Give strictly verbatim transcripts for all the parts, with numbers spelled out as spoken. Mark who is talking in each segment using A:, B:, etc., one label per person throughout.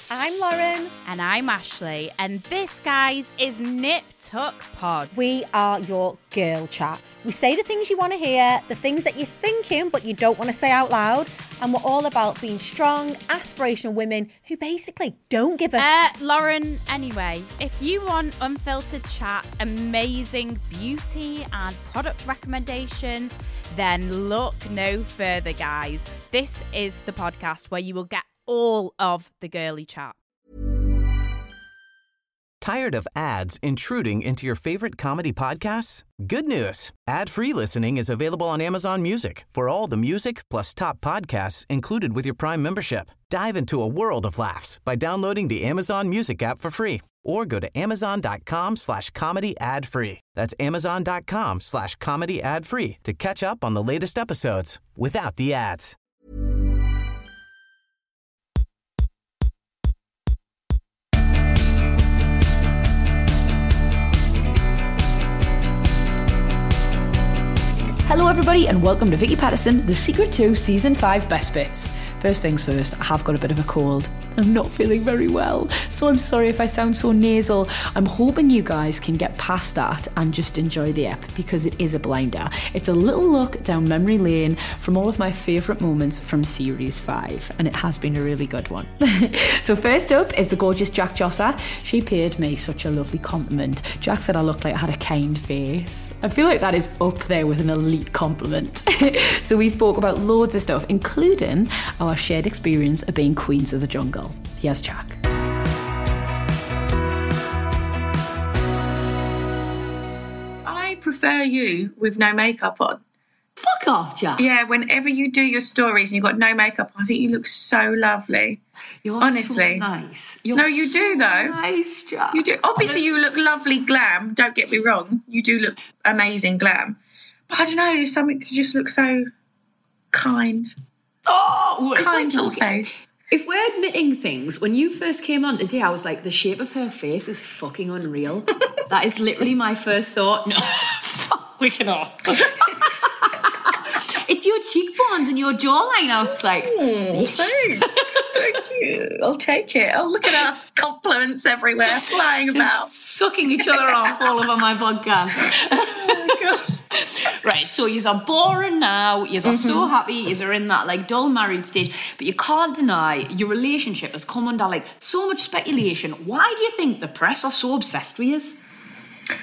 A: I'm Lauren.
B: And I'm Ashley. And this, guys, is Nip Tuck Pod.
A: We are your girl chat. We say the things you want to hear, the things that you're thinking but you don't want to say out loud. And we're all about being strong, aspirational women who basically don't give a...
B: Uh, Lauren, anyway, if you want unfiltered chat, amazing beauty and product recommendations, then look no further, guys. This is the podcast where you will get all of the girly chat.
C: Tired of ads intruding into your favorite comedy podcasts? Good news. Ad-free listening is available on Amazon Music for all the music plus top podcasts included with your Prime membership. Dive into a world of laughs by downloading the Amazon Music app for free or go to amazon.com slash comedy ad free. That's amazon.com slash comedy ad free to catch up on the latest episodes without the ads.
D: Hello everybody and welcome to Vicky Patterson, The Secret to Season five Best Bits. First things first, I have got a bit of a cold. I'm not feeling very well, so I'm sorry if I sound so nasal. I'm hoping you guys can get past that and just enjoy the ep, because it is a blinder. It's a little look down memory lane from all of my favourite moments from Series five, and it has been a really good one. So first up is the gorgeous Jack Josser. She paid me such a lovely compliment. Jack said I looked like I had a kind face. I feel like that is up there with an elite compliment. So we spoke about loads of stuff, including our shared experience of being queens of the jungle. Here's Jack.
E: I prefer you with no makeup on.
D: Fuck off, Jack.
E: Yeah, whenever you do your stories and you've got no makeup on, I think you look so lovely.
D: You're
E: honestly
D: so nice. You're
E: no, you
D: so
E: do though.
D: Nice, Jack.
E: You do. Obviously, you look lovely glam. Don't get me wrong. You do look amazing glam. But I don't know. There's something that just looks so kind.
D: Oh,
E: kind little face.
D: If we're admitting things, when you first came on today, I was like, the shape of her face is fucking unreal. That is literally my first thought. No, fuck, we cannot. It's your cheekbones and your jawline. I was like,
E: oh, thanks. Thank you. I'll take it. Oh, look at us. Compliments everywhere, flying
D: just
E: about.
D: Sucking each other off all over my podcast.
E: Oh, my God.
D: Right, so you are boring now, you are mm-hmm. so happy, you are in that like dull married stage, but you can't deny your relationship has come under like so much speculation. Why do you think the press are so obsessed with you?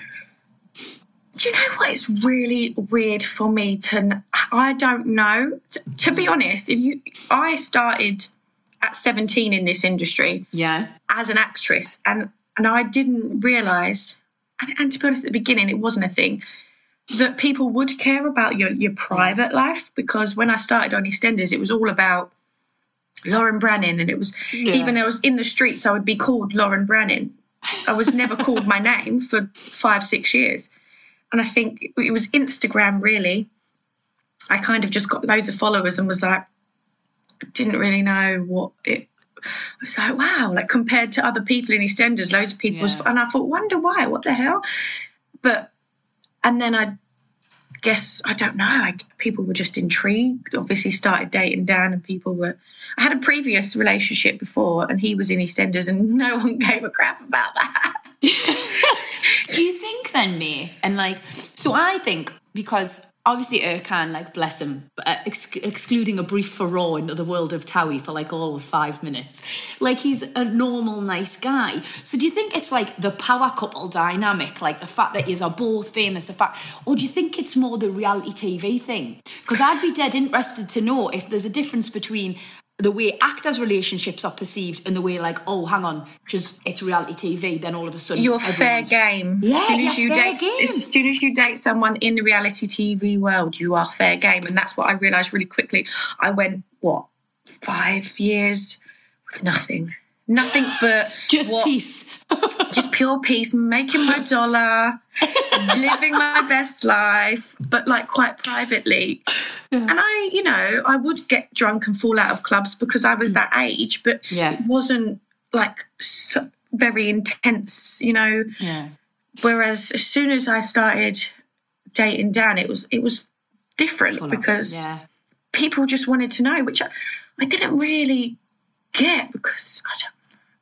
E: Do you know what? It's really weird for me to, I don't know. To, to be honest, if you, I started at seventeen in this industry
D: yeah,
E: as an actress, and, and I didn't realise, and, and to be honest, at the beginning, it wasn't a thing, that people would care about your, your private life, because when I started on EastEnders, it was all about Lauren Brannan, and it was, yeah. even though I was in the streets, I would be called Lauren Brannan. I was never called my name for five, six years. And I think it was Instagram, really. I kind of just got loads of followers and was like, didn't really know what it I was like, wow, like compared to other people in EastEnders, loads of people, yeah. was, and I thought, wonder why, what the hell? But And then I guess, I don't know, I, people were just intrigued, obviously started dating Dan, and people were... I had a previous relationship before and he was in EastEnders and no one gave a crap about that.
D: Do you think then, mate, and like, so I think, because obviously Ercan, like, bless him, uh, ex- excluding a brief furore into the world of Towie for like all of five minutes, like he's a normal, nice guy. So do you think it's like the power couple dynamic, like the fact that yous are both famous, the fact, or do you think it's more the reality T V thing? Because I'd be dead interested to know if there's a difference between the way actors' relationships are perceived and the way, like, oh, hang on, just it's reality T V, then all of a sudden
E: you're fair game.
D: Yeah,
E: as soon as you
D: fair
E: date,
D: game.
E: as soon as you date someone in the reality T V world, you are fair game, and that's what I realised really quickly. I went what five years with nothing, nothing but
D: just
E: what,
D: peace,
E: just pure peace, making my dollar, living my best life, but like quite privately. Yeah. And I, you know, I would get drunk and fall out of clubs because I was that age, but
D: yeah.
E: it wasn't like so very intense, you know.
D: Yeah.
E: Whereas as soon as I started dating Dan, it was it was different Full because
D: yeah.
E: people just wanted to know, which I, I didn't really get because I don't.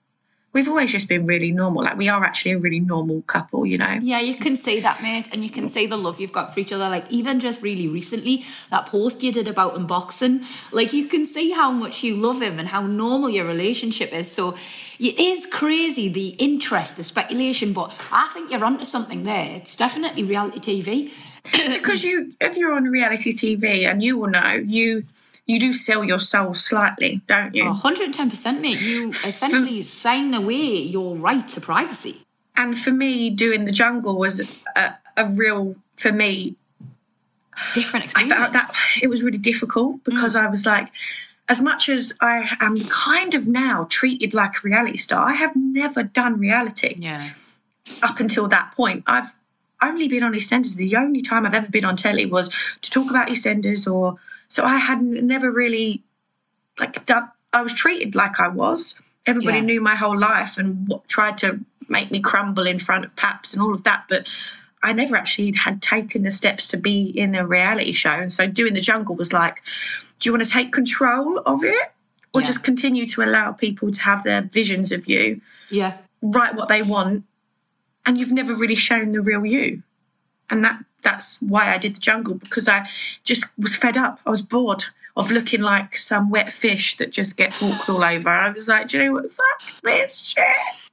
E: we've always just been really normal. Like, we are actually a really normal couple, you know?
D: Yeah, you can see that, mate, and you can see the love you've got for each other. Like, even just really recently, that post you did about unboxing, like, you can see how much you love him and how normal your relationship is. So it is crazy, the interest, the speculation, but I think you're onto something there. It's definitely reality T V.
E: Because you, if you're on reality T V, and you will know, you... you do sell your soul slightly, don't you?
D: one hundred ten percent, mate. You essentially sign away your right to privacy.
E: And for me, doing the jungle was a, a real, for me...
D: different experience.
E: I felt that it was really difficult because mm. I was like, as much as I am kind of now treated like a reality star, I have never done reality.
D: Yeah.
E: Up until that point, I've only been on EastEnders. The only time I've ever been on telly was to talk about EastEnders or... So I had never really, like, done, I was treated like I was. Everybody
D: yeah.
E: knew my whole life and what, tried to make me crumble in front of Paps and all of that. But I never actually had taken the steps to be in a reality show. And so doing the jungle was like, do you want to take control of it? Or
D: yeah.
E: just continue to allow people to have their visions of you,
D: yeah,
E: write what they want, and you've never really shown the real you. And that that's why I did the jungle, because I just was fed up. I was bored of looking like some wet fish that just gets walked all over. I was like, do you know what? Fuck this shit.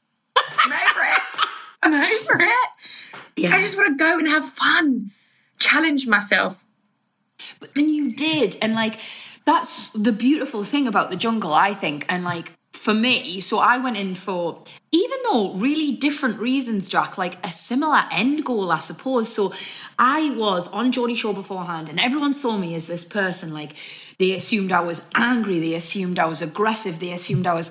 E: I'm over it. I'm over it. Yeah. I just want to go and have fun, challenge myself.
D: But then you did. And, like, that's the beautiful thing about the jungle, I think. And, like, for me, so I went in for, even though really different reasons, Jack, like a similar end goal, I suppose. So I was on Geordie Shore beforehand, and everyone saw me as this person. Like, they assumed I was angry, they assumed I was aggressive, they assumed I was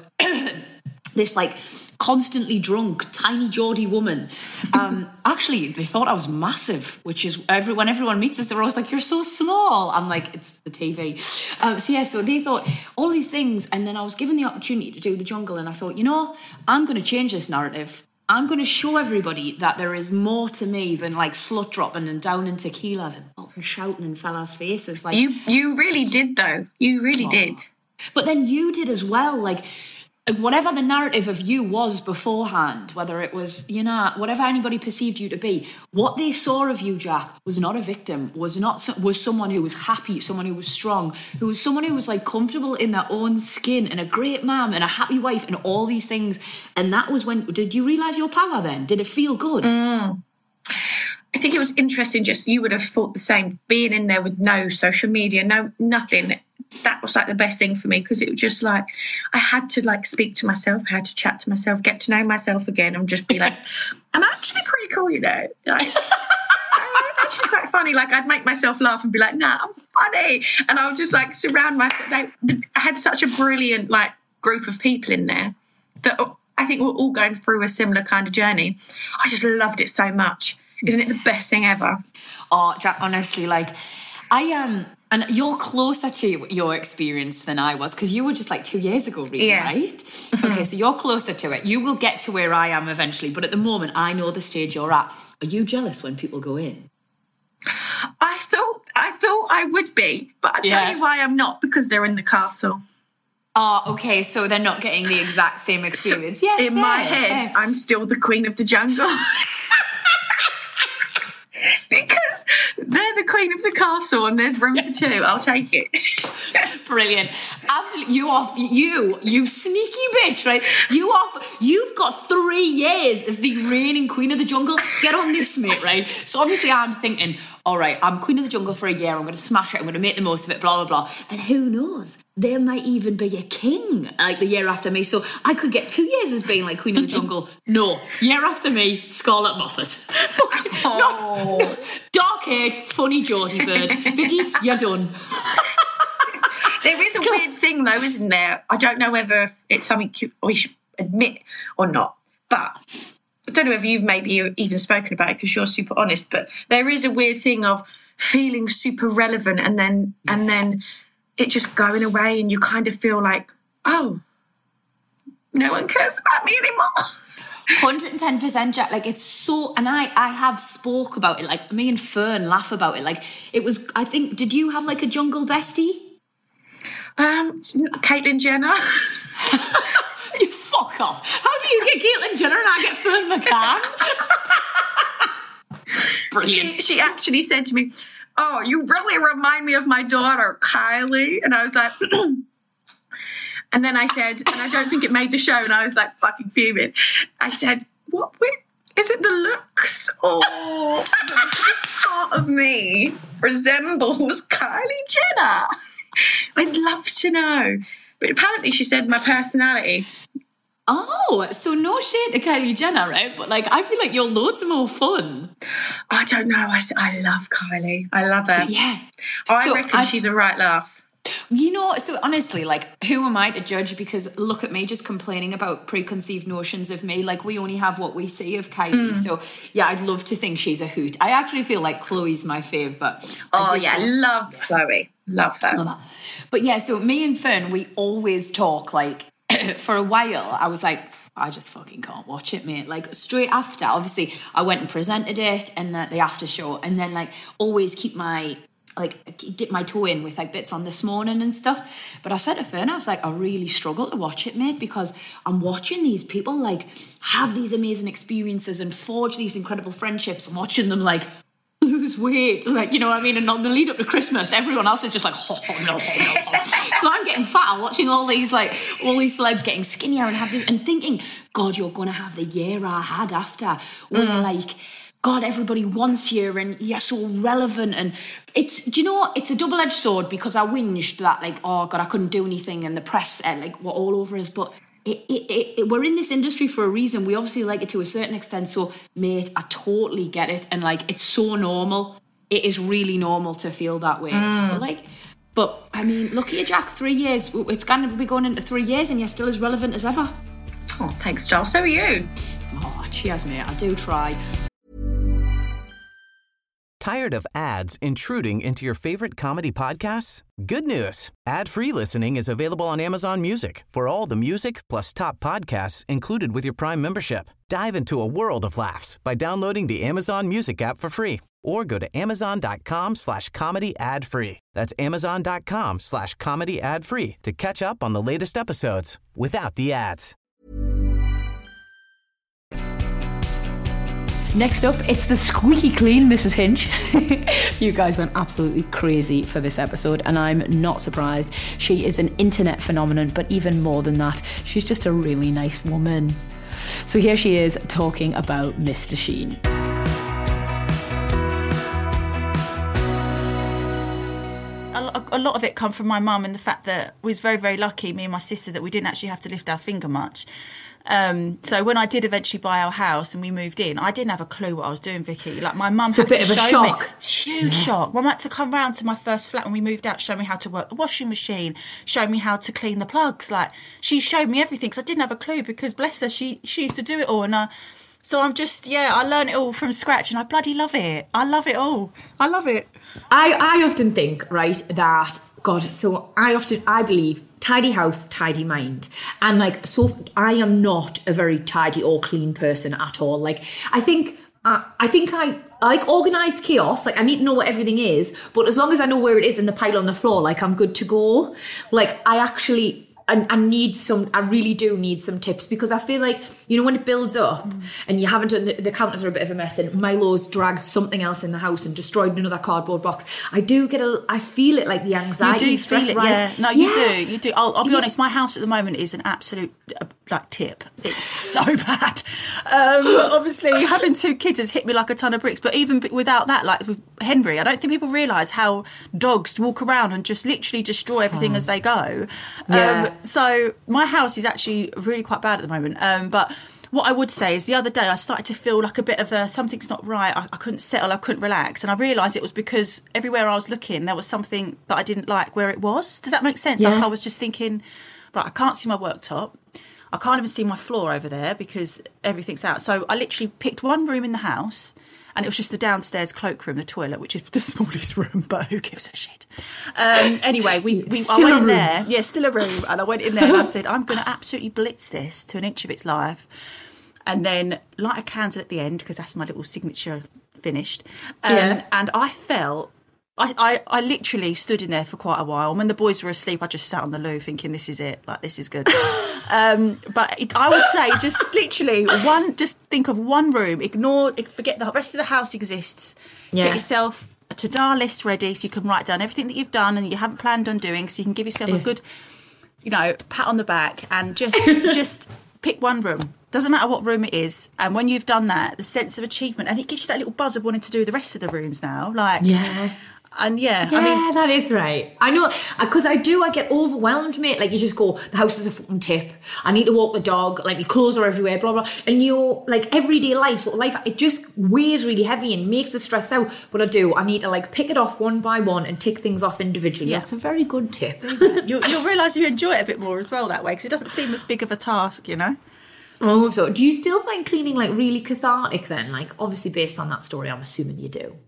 D: this, like, constantly drunk, tiny Geordie woman. Um, actually, they thought I was massive, which is, every, when everyone meets us, they're always like, you're so small. I'm like, it's the T V. Um, so, yeah, so they thought all these things, and then I was given the opportunity to do the jungle, and I thought, you know, I'm going to change this narrative. I'm going to show everybody that there is more to me than, like, slut dropping and down in tequilas and fucking shouting in fellas' faces. Like,
E: you, you really did, though. You really oh. did.
D: But then you did as well, like, whatever the narrative of you was beforehand, whether it was, you know, whatever anybody perceived you to be, what they saw of you, Jack, was not a victim, was not was someone who was happy, someone who was strong, who was someone who was, like, comfortable in their own skin, and a great mum and a happy wife and all these things. And that was when, did you realise your power then? Did it feel good?
E: Mm. I think it was interesting, just you would have thought the same, being in there with no social media, no nothing. That was, like, the best thing for me, because it was just like I had to, like, speak to myself, I had to chat to myself, get to know myself again, and just be like, I'm actually pretty cool, you know. Like, I'm actually quite funny. Like, I'd make myself laugh and be like, nah, I'm funny. And I would just, like, surround myself. Like, I had such a brilliant, like, group of people in there that I think we're all going through a similar kind of journey. I just loved it so much. Isn't it the best thing ever?
D: Oh, Jack, honestly, like, I um, and you're closer to your experience than I was, because you were just like two years ago, really,
E: yeah.
D: right? Okay, so you're closer to it. You will get to where I am eventually, but at the moment, I know the stage you're at. Are you jealous when people go in?
E: I thought I thought I would be, but I tell
D: Yeah.
E: you why I'm not, because they're in the castle.
D: Oh, okay, so they're not getting the exact same experience.
E: So
D: yeah,
E: in
D: fair,
E: my head,
D: fair.
E: I'm still the queen of the jungle. Because they're the queen of the castle and there's room for two. I'll take it.
D: Brilliant. Absolutely. You off you, you sneaky bitch, right? You off you've got three years as the reigning queen of the jungle. Get on this, mate, right? So obviously I'm thinking, all right, I'm queen of the jungle for a year, I'm gonna smash it, I'm gonna make the most of it, blah blah blah. And who knows? There might even be a king like the year after me. So I could get two years as being like queen of the jungle. No. Year after me, Scarlett Moffat.
E: Oh.
D: No. Dark-haired, funny Geordie bird. Vicky, you're done.
E: There is a weird thing, though, isn't there? I don't know whether it's something we should admit or not, but I don't know whether you've maybe even spoken about it because you're super honest, but there is a weird thing of feeling super relevant and then yeah. and then it just going away and you kind of feel like, oh, no one cares about me anymore.
D: one hundred ten percent, Jack. Like, it's so, and I, I have spoke about it. Like, me and Fern laugh about it. Like, it was, I think, did you have like a jungle bestie?
E: Um, Caitlyn Jenner.
D: You fuck off. How do you Kylie Jenner and I get Fern McCann. Brilliant.
E: She, she actually said to me, oh, you really remind me of my daughter, Kylie. And I was like, and then I said, and I don't think it made the show, and I was like fucking fuming. I said, what, is it the looks or the part of me resembles Kylie Jenner? I'd love to know. But apparently she said my personality.
D: Oh, so no shade to Kylie Jenner, right? But like, I feel like you're loads more fun.
E: I don't know. I, I love Kylie. I love her.
D: Yeah.
E: I
D: so
E: reckon
D: I've,
E: she's a right laugh.
D: You know, so honestly, like, who am I to judge? Because look at me just complaining about preconceived notions of me. Like, we only have what we see of Kylie. Mm. So, yeah, I'd love to think she's a hoot. I actually feel like Chloe's my fave, but...
E: Oh, yeah, feel... love Chloe. Love her.
D: Love her. But, yeah, so me and Fern, we always talk, like, for a while, I was like... I just fucking can't watch it, mate. Like, straight after, obviously, I went and presented it and the, the after show, and then, like, always keep my... like dip my toe in with like bits on This Morning and stuff. But I said to Fern, I was like, I really struggle to watch it, mate, because I'm watching these people like have these amazing experiences and forge these incredible friendships and watching them like lose weight, like, you know what I mean? And on the lead up to Christmas, everyone else is just like, oh, no, oh, no. So I'm getting fatter watching all these like all these celebs getting skinnier and have this, and thinking, God, you're gonna have the year I had after, where mm. like, God, everybody wants you and you're so relevant. And it's, do you know what? It's a double-edged sword, because I whinged that, like, oh, God, I couldn't do anything, and the press, uh, like, were all over us. But it, it, it, it, we're in this industry for a reason. We obviously like it to a certain extent. So, mate, I totally get it. And, like, it's so normal. It is really normal to feel that way. Mm. But, like, but, I mean, look at you, Jack, three years. It's going to be going into three years and you're still as relevant as ever.
E: Oh, thanks, Joel. So are you.
D: Oh, cheers, mate. I do try.
C: Tired of ads intruding into your favorite comedy podcasts? Good news. Ad-free listening is available on Amazon Music for all the music plus top podcasts included with your Prime membership. Dive into a world of laughs by downloading the Amazon Music app for free, or go to amazon.com slash comedy ad free. That's amazon.com slash comedy ad free to catch up on the latest episodes without the ads.
D: Next up, it's the squeaky clean Missus Hinch. You guys went absolutely crazy for this episode, and I'm not surprised. She is an internet phenomenon, but even more than that, she's just a really nice woman. So here she is talking about Mister Sheen.
F: A lot of it come from my mum and the fact that we was very, very lucky, me and my sister, that we didn't actually have to lift our finger much. Um, so when I did eventually buy our house and we moved in, I didn't have a clue what I was doing, Vicky. Like, my mum had
D: a bit
F: to
D: of a
F: show
D: shock.
F: me. Huge yeah. shock. My mum had to come round to my first flat when we moved out, show me how to work the washing machine, show me how to clean the plugs. Like, she showed me everything, because I didn't have a clue, because bless her, she she used to do it all. And I, so I'm just, yeah, I learned it all from scratch, and I bloody love it. I love it all. I love it.
D: I, I often think, right, that, God, so I often, I believe, tidy house, tidy mind. And like, so I am not a very tidy or clean person at all. Like, I think, uh, I think I, I like organised chaos. Like, I need to know what everything is, but as long as I know where it is in the pile on the floor, like, I'm good to go. Like, I actually... And I need some, I really do need some tips, because I feel like, you know, when it builds up mm. and you haven't done, the, the counters are a bit of a mess and Milo's dragged something else in the house and destroyed another cardboard box, I do get a, I feel it, like the anxiety.
F: You do
D: stress
F: feel it,
D: rise.
F: yeah. No, you
D: yeah.
F: do, you do. I'll, I'll be
D: yeah.
F: honest, my house at the moment is an absolute, uh, like, tip. It's so bad. Um, obviously, having two kids has hit me like a ton of bricks, but even without that, like with Henry, I don't think people realise how dogs walk around and just literally destroy everything oh. as they go.
D: Yeah.
F: Um, so... My house is actually really quite bad at the moment, um, but what I would say is the other day I started to feel like a bit of a, something's not right, I, I couldn't settle, I couldn't relax, and I realised it was because everywhere I was looking there was something that I didn't like where it was. Does that make sense?
D: Yeah.
F: Like, I was just thinking, right, I can't see my worktop, I can't even see my floor over there because everything's out. So I literally picked one room in the house, and it was just the downstairs cloakroom, the toilet, which is the smallest room, but who gives a shit? Um, anyway, we, we I went in there. Yeah, still a room. And I went in there and I said, I'm going to absolutely blitz this to an inch of its life. And then light a candle at the end, because that's my little signature finished. Um,
D: yeah.
F: And I felt I, I, I literally stood in there for quite a while. When the boys were asleep, I just sat on the loo thinking, this is it. Like, this is good. um, but it, I would say just literally one, just think of one room. Ignore, forget the rest of the house exists.
D: Yeah.
F: Get yourself a to-do list ready so you can write down everything that you've done and you haven't planned on doing, so you can give yourself a good, you know, pat on the back and just just pick one room. Doesn't matter what room it is. And when you've done that, the sense of achievement, and it gives you that little buzz of wanting to do the rest of the rooms now. Like,
D: yeah.
F: And yeah,
D: yeah,
F: I mean,
D: that is right. I know, because I do, I get overwhelmed, mate. Like, you just go, the house is a fucking tip. I need to walk the dog. Like, your clothes are everywhere, blah, blah. And you're, like, everyday life, sort of life, it just weighs really heavy and makes us stressed out. But I do, I need to, like, pick it off one by one and tick things off individually.
F: Yeah.
D: That's a very good tip.
F: you'll, you'll realise you enjoy it a bit more as well that way, because it doesn't seem as big of a task, you know?
D: Oh, so do you still find cleaning, like, really cathartic then? Like, obviously based on that story, I'm assuming you do.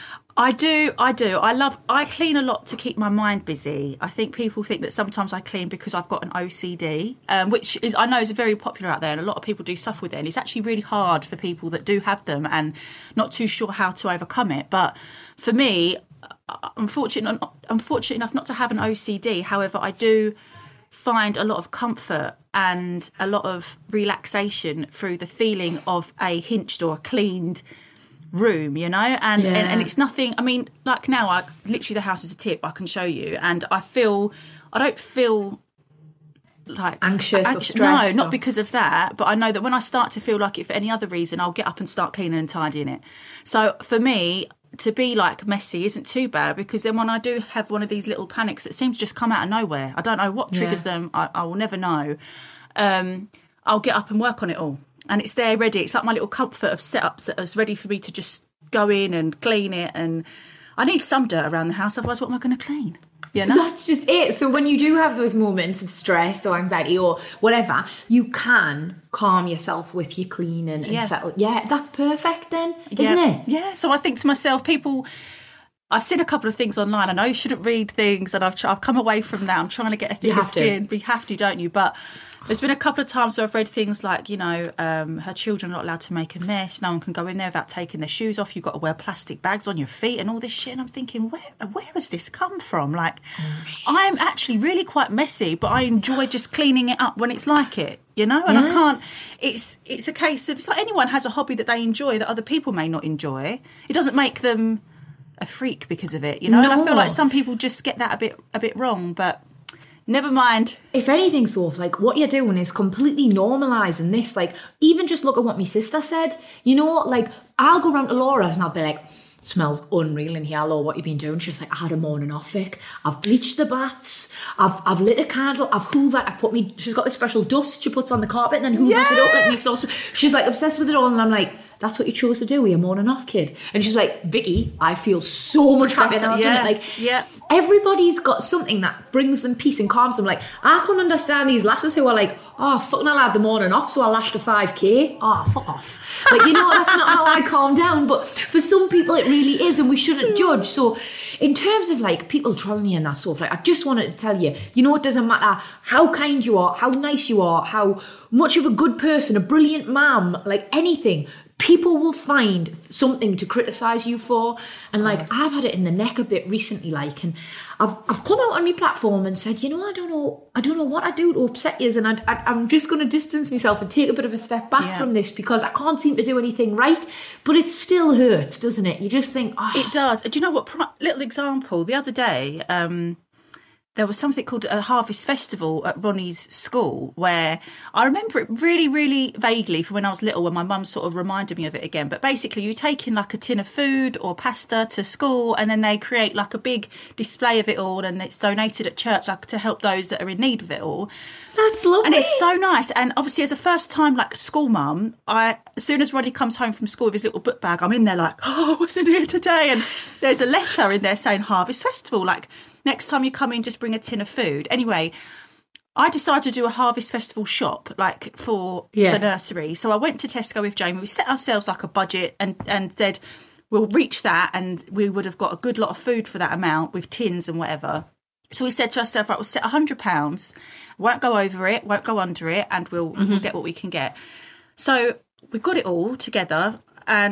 F: I do, I do. I love, I clean a lot to keep my mind busy. I think people think that sometimes I clean because I've got an O C D, um, which is, I know is very popular out there, and a lot of people do suffer with it. And it's actually really hard for people that do have them and not too sure how to overcome it. But for me, I'm fortunate, I'm fortunate enough not to have an O C D. However, I do find a lot of comfort and a lot of relaxation through the feeling of a hinched or a cleaned room, you know, and,
D: yeah.
F: and and it's nothing. I mean, like now, I literally the house is a tip. I can show you, and I feel I don't feel like
D: anxious,
F: anxious
D: or stressed.
F: No, not
D: or...
F: because of that. But I know that when I start to feel like it for any other reason, I'll get up and start cleaning and tidying it. So for me, to be like messy isn't too bad, because then when I do have one of these little panics that seem to just come out of nowhere, I don't know what triggers yeah. them. I, I will never know. Um, I'll get up and work on it all. And it's there ready. It's like my little comfort of setups that is ready for me to just go in and clean it. And I need some dirt around the house, otherwise what am I going to clean? You know?
D: That's just it. So when you do have those moments of stress or anxiety or whatever, you can calm yourself with your cleaning and
F: yeah.
D: settle. Yeah, that's perfect then, isn't
F: yeah.
D: it?
F: Yeah. So I think to myself, people... I've seen a couple of things online. I know you shouldn't read things, and I've I've come away from that. I'm trying to get a thicker skin. But you have to, don't you? But there's been a couple of times where I've read things like, you know, um, her children are not allowed to make a mess. No one can go in there without taking their shoes off. You've got to wear plastic bags on your feet and all this shit. And I'm thinking, where where has this come from? Like, I'm actually really quite messy, but I enjoy just cleaning it up when it's like it. You know, and yeah. I can't, it's it's a case of, it's like anyone has a hobby that they enjoy that other people may not enjoy. It doesn't make them a freak because of it, you know. No. And I feel like some people just get that a bit a bit wrong, but never mind.
D: If anything, sort of like what you're doing is completely normalising this. Like, even just look at what my sister said. You know, like, I'll go round to Laura's and I'll be like, smells unreal in here, Laura, what you been doing? She's like, I had a morning off, Vic. I've bleached the baths, I've I've lit a candle, I've hoovered, I've put me, she's got this special dust she puts on the carpet and then hoovers yeah. it up, like makes it all. She's like obsessed with it all, and I'm like, that's what you chose to do with your morning off, kid. And she's like, Vicky, I feel so much happier now I've
F: yeah.
D: done it. Like,
F: yeah.
D: everybody's got something that brings them peace and calms them. Like, I can't understand these lasses who are like, oh, fucking hell, I had the morning off, so I lashed a five K. Oh, fuck off. Like, you know, that's not how I calm down. But for some people, it really is, and we shouldn't judge. So in terms of, like, people trolling you and that sort of, like, I just wanted to tell you, you know, it doesn't matter how kind you are, how nice you are, how much of a good person, a brilliant mum, like anything, people will find something to criticise you for. And, like, I've had it in the neck a bit recently, like, and I've I've come out on my platform and said, you know, I don't know, I don't know what I do to upset you, and I, I, I'm just going to distance myself and take a bit of a step back yeah. from this, because I can't seem to do anything right. But it still hurts, doesn't it? You just think, oh.
F: It does. Do you know what? Little example. The other day, um, there was something called a Harvest Festival at Ronnie's school, where I remember it really, really vaguely from when I was little, when my mum sort of reminded me of it again. But basically, you take in like a tin of food or pasta to school, and then they create like a big display of it all, and it's donated at church, like, to help those that are in need of it all.
D: That's lovely.
F: And it's so nice. And obviously, as a first time, like, school mum, I, as soon as Ronnie comes home from school with his little book bag, I'm in there like, oh, what's in here today? And there's a letter in there saying Harvest Festival, like, next time you come in, just bring a tin of food. Anyway, I decided to do a Harvest Festival shop, like, for yeah. the nursery. So I went to Tesco with Jamie. We set ourselves like a budget and, and said, we'll reach that, and we would have got a good lot of food for that amount with tins and whatever. So we said to ourselves, right, we'll set one hundred pounds, won't go over it, won't go under it, and we'll, mm-hmm. we'll get what we can get. So we got it all together, and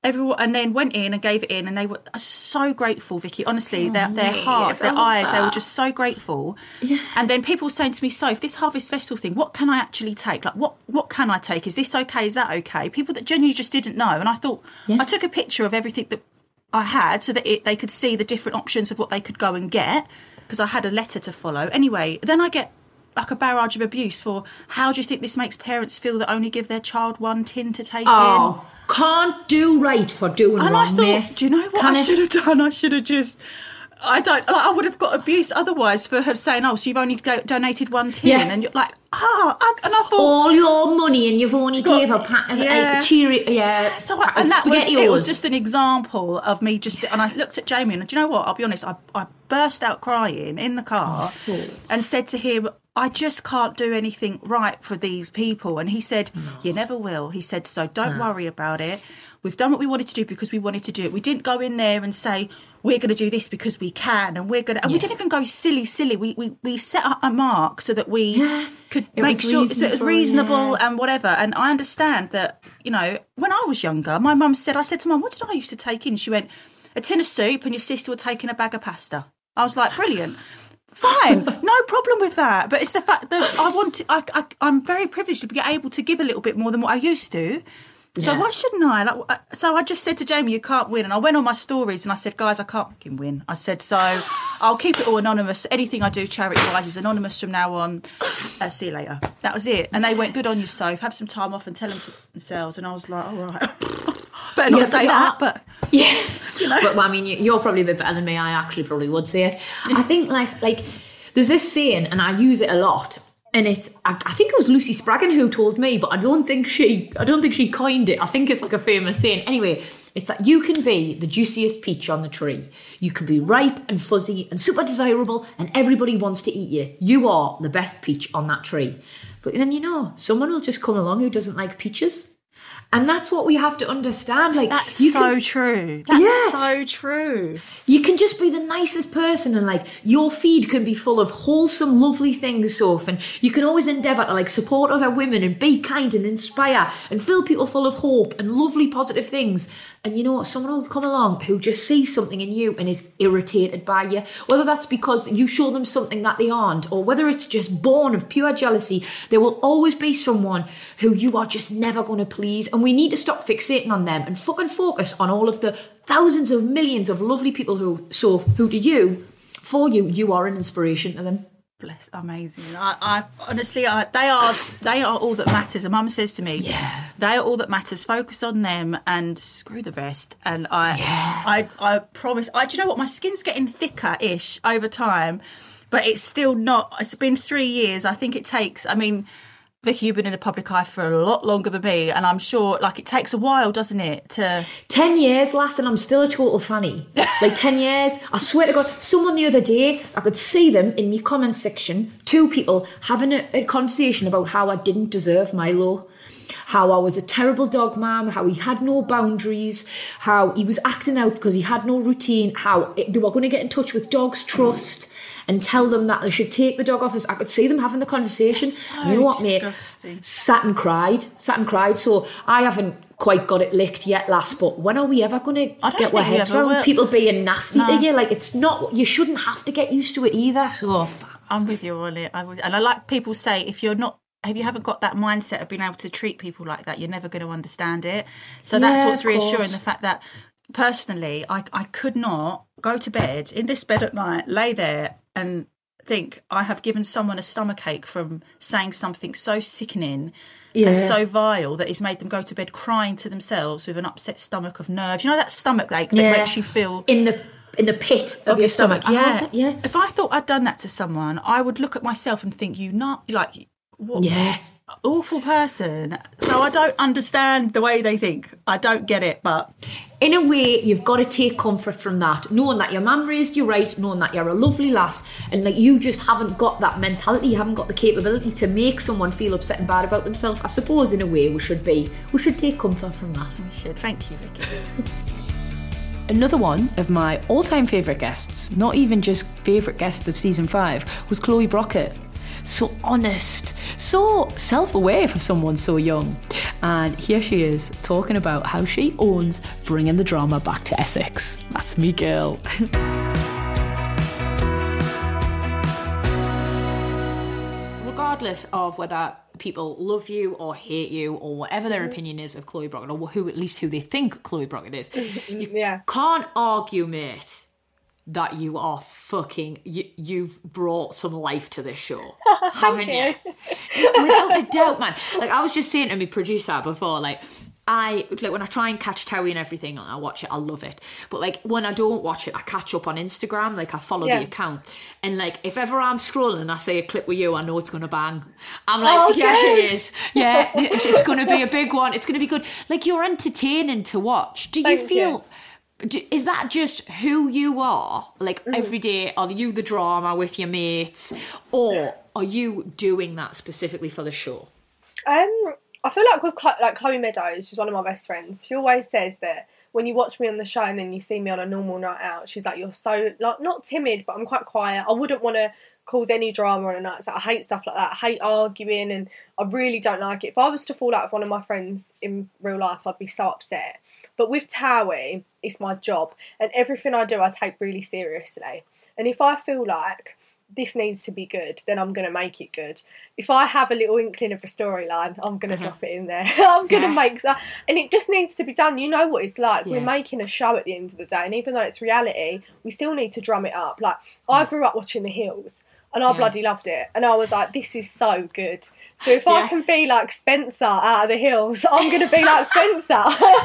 F: everyone, and then went in and gave it in, and they were so grateful, Vicky. Honestly,
D: oh,
F: their, their
D: mate,
F: hearts, their eyes,
D: that.
F: they were just so grateful.
D: Yeah.
F: And then people were saying to me, so if this Harvest Festival thing, what can I actually take? Like, what, what can I take? Is this okay? Is that okay? People that genuinely just didn't know. And I thought, yeah. I took a picture of everything that I had so that it, they could see the different options of what they could go and get, because I had a letter to follow. Anyway, then I get like a barrage of abuse for, how do you think this makes parents feel that only give their child one tin to take
D: oh.
F: in?
D: Can't do right for doing
F: and
D: wrong,
F: I thought,
D: mate.
F: do you know what
D: Can
F: I
D: it?
F: should have done? I should have just, I don't, like, I would have got abuse otherwise for her saying, oh, so you've only go, donated one tin.
D: Yeah.
F: And you're like, ah, oh, and I thought.
D: All your money and you've only got, gave a pack of
F: yeah.
D: a cheery, yeah.
F: So I, and that was, it was just an example of me just, and I looked at Jamie and do you know what? I'll be honest, I, I burst out crying in the car
D: oh, so.
F: and said to him, I just can't do anything right for these people. And he said, no. You never will. He said, so don't no. worry about it. We've done what we wanted to do because we wanted to do it. We didn't go in there and say, we're going to do this because we can, and we're going to... And yeah. we didn't even go silly, silly. We we, we set up a mark so that we
D: yeah.
F: could
D: it
F: make sure so it was reasonable
D: yeah.
F: and whatever. And I understand that, you know, when I was younger, my mum said, I said to Mum, what did I used to take in? She went, a tin of soup, and your sister would take in a bag of pasta. I was like, brilliant. Fine, no problem with that. But it's the fact that I want to, I, I, I'm very privileged to be able to give a little bit more than what I used to. So yeah. why shouldn't I? Like, so I just said to Jamie, you can't win. And I went on my stories and I said, guys, I can't fucking win. I said, so I'll keep it all anonymous. Anything I do charity-wise is anonymous from now on. Uh, see you later. That was it. And they went, good on you, Soph. Have some time off and tell them to themselves. And I was like, all right. Better not yeah, say that, but...
D: Yeah.
F: You know.
D: But, well, I mean, you're probably a bit better than me. I actually probably would say it. I think, like, like there's this saying, and I use it a lot, and it's, I, I think it was Lucy Spraggan who told me, but I don't think she, I don't think she coined it. I think it's like a famous saying. Anyway, it's that you can be the juiciest peach on the tree. You can be ripe and fuzzy and super desirable, and everybody wants to eat you. You are the best peach on that tree. But then, you know, someone will just come along who doesn't like peaches. And that's what we have to understand. Like,
F: that's
D: you
F: so
D: can,
F: true. That's
D: yeah.
F: so true.
D: You can just be the nicest person, and like your feed can be full of wholesome, lovely things, Soph. And you can always endeavour to like support other women and be kind and inspire and fill people full of hope and lovely, positive things. And you know what? Someone will come along who just sees something in you and is irritated by you. Whether that's because you show them something that they aren't, or whether it's just born of pure jealousy, there will always be someone who you are just never going to please. And we need to stop fixating on them and fucking focus on all of the thousands of millions of lovely people who, so who to you, for you, you are an inspiration to them.
F: Bless, amazing. I, I honestly, I, they are they are all that matters. And Mum says to me,
D: yeah,
F: they are all that matters. Focus on them and screw the rest. And I,
D: yeah.
F: I, I promise. I, do you know what? My skin's getting thicker-ish over time, but it's still not. It's been three years. I think it takes. I mean, Vicky, you've been in the public eye for a lot longer than me, and I'm sure, like, it takes a while, doesn't it, to...
D: Ten years last, and I'm still a total fanny. Like, ten years, I swear to God, someone the other day, I could see them in my comment section, two people having a, a conversation about how I didn't deserve Milo, how I was a terrible dog mom, how he had no boundaries, how he was acting out because he had no routine, how it, they were going to get in touch with Dogs Trust and tell them that they should take the dog off us. I could see them having the conversation.
F: So
D: you know what, mate?
F: disgusting.
D: Sat and cried. Sat and cried. So I haven't quite got it licked yet, lass, but when are we ever going to get our heads around will. people being nasty no. to you? Like, it's not, you shouldn't have to get used to it either. So
F: I'm with you on it. I'm with, and I like people say, if you're not, if you haven't got that mindset of being able to treat people like that, you're never going to understand it. So
D: yeah,
F: that's what's reassuring, the fact that personally, I, I could not go to bed, in this bed at night, lay there and think I have given someone a stomachache from saying something so sickening yeah. and so vile that it's made them go to bed crying to themselves with an upset stomach of nerves. You know that stomach ache that
D: yeah.
F: makes you feel...
D: In the in the pit of, of your, your stomach. stomach.
F: Yeah.
D: Oh, yeah.
F: If I thought I'd done that to someone, I would look at myself and think, you not... Like, what...
D: Yeah.
F: Awful person. So I don't understand the way they think. I don't get it, but...
D: In a way, you've got to take comfort from that, knowing that your mum raised you right, knowing that you're a lovely lass, and like you just haven't got that mentality, you haven't got the capability to make someone feel upset and bad about themselves. I suppose in a way we should be. We should take comfort from that.
F: We should. Thank you, Vicky.
G: Another one of my all-time favourite guests, not even just favourite guests of season five, was Chloe Brockett. So honest, so self-aware for someone so young.
D: And here she is talking about how she owns bringing the drama back to Essex. That's me girl. Regardless of whether people love you or hate you or whatever their opinion is of Chloe Brockett, or who at least who they think Chloe Brockett is, you
H: yeah.
D: can't argue, mate, that you are fucking, you, you've brought some life to this show, haven't you? Without a doubt, man. Like, I was just saying to my producer before, like, I, like, when I try and catch Towie and everything, I watch it, I love it. But, like, when I don't watch it, I catch up on Instagram, like, I follow
H: yeah.
D: the account. And, like, if ever I'm scrolling and I see a clip with you, I know it's going to bang. I'm like,
H: oh,
D: yeah, she is. Yeah, it's going to be a big one. It's going to be good. Like, you're entertaining to watch. Do
H: Thank
D: you feel...
H: you.
D: Do, is that just who you are? Like,
H: mm.
D: every day, are you the drama with your mates? Or are you doing that specifically for the show?
H: Um, I feel like with Chloe, like Chloe Meadows, she's one of my best friends. She always says that when you watch me on the show and then you see me on a normal night out, she's like, you're so, like, not timid, but I'm quite quiet. I wouldn't want to cause any drama on a night. So I hate stuff like that. I hate arguing, and I really don't like it. If I was to fall out with one of my friends in real life, I'd be so upset. But with Towie, it's my job, and everything I do I take really seriously. And if I feel like this needs to be good, then I'm going to make it good. If I have a little inkling of a storyline, I'm going to mm-hmm. drop it in there. I'm going to yeah. make that. And it just needs to be done. You know what it's like. Yeah. We're making a show at the end of the day, and even though it's reality, we still need to drum it up. Like, I grew up watching The Hills, and I yeah. bloody loved it. And I was like, this is so good. So if yeah. I can be like Spencer out of The Hills, I'm going to be like Spencer.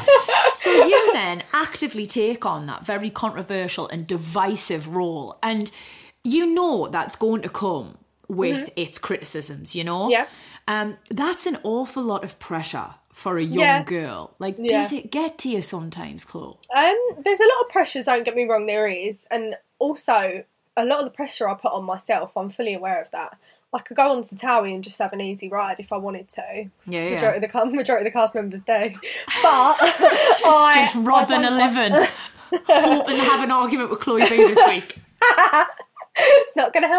D: So you then actively take on that very controversial and divisive role. And you know that's going to come with mm-hmm. its criticisms, you know?
H: Yeah.
D: Um, that's an awful lot of pressure for a young
H: yeah.
D: girl. Like,
H: yeah.
D: does it get to you sometimes, Chloe?
H: Um, there's a lot of pressure, don't get me wrong, there is. And also, a lot of the pressure I put on myself, I'm fully aware of that. I could go on to Towie and just have an easy ride if I wanted to.
D: Yeah, yeah.
H: Majority of the majority of the cast members do, but I
D: just robbing a living, hoping to have an argument with Chloe B this week.
H: It's not going to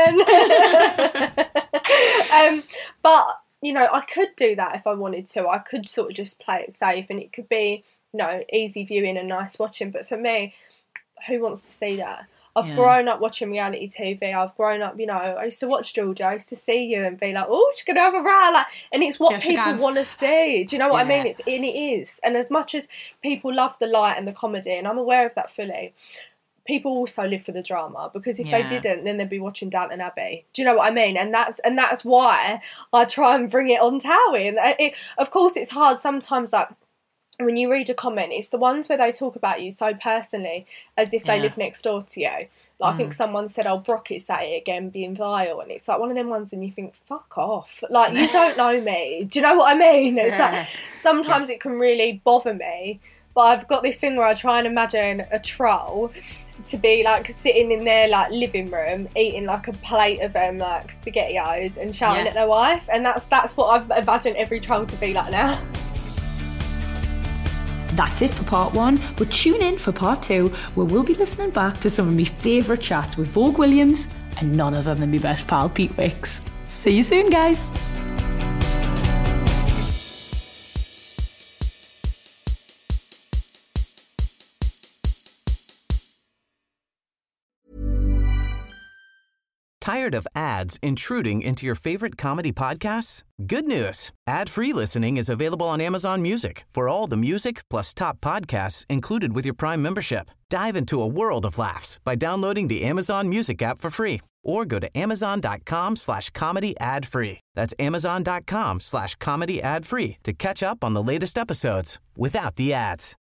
H: happen. um, but you know, I could do that if I wanted to. I could sort of just play it safe, and it could be, you know, easy viewing and nice watching. But for me, who wants to see that? I've yeah. grown up watching reality T V. I've grown up, you know, I used to watch Georgia. I used to see you and be like, oh, she's going to have a row. Like, and it's what
D: yeah,
H: people want to see. Do you know what
D: yeah.
H: I mean? It's, and it is. And as much as people love the light and the comedy, and I'm aware of that fully, people also live for the drama, because if yeah. they didn't, then they'd be watching Downton Abbey. Do you know what I mean? And that's and that's why I try and bring it on Towie. And it, of course, it's hard sometimes, like, when you read a comment, it's the ones where they talk about you so personally, as if they yeah. live next door to you. Like, mm. I think someone said, oh, Brockett's at it again, being vile. And it's like one of them ones, and you think, fuck off. Like, you don't know me. Do you know what I mean? It's yeah. like, sometimes yeah. it can really bother me. But I've got this thing where I try and imagine a troll to be, like, sitting in their, like, living room, eating, like, a plate of, um, like, SpaghettiOs and shouting
D: yeah.
H: at their wife. And that's that's what I've imagined every troll to be like now.
D: That's it for part one, but tune in for part two, where we'll be listening back to some of my favourite chats with Vogue Williams and none other than my best pal, Pete Wicks. See you soon, guys.
C: Tired of ads intruding into your favorite comedy podcasts? Good news. Ad-free listening is available on Amazon Music for all the music plus top podcasts included with your Prime membership. Dive into a world of laughs by downloading the Amazon Music app for free or go to amazon.com slash comedy ad free. That's amazon.com slash comedy ad free to catch up on the latest episodes without the ads.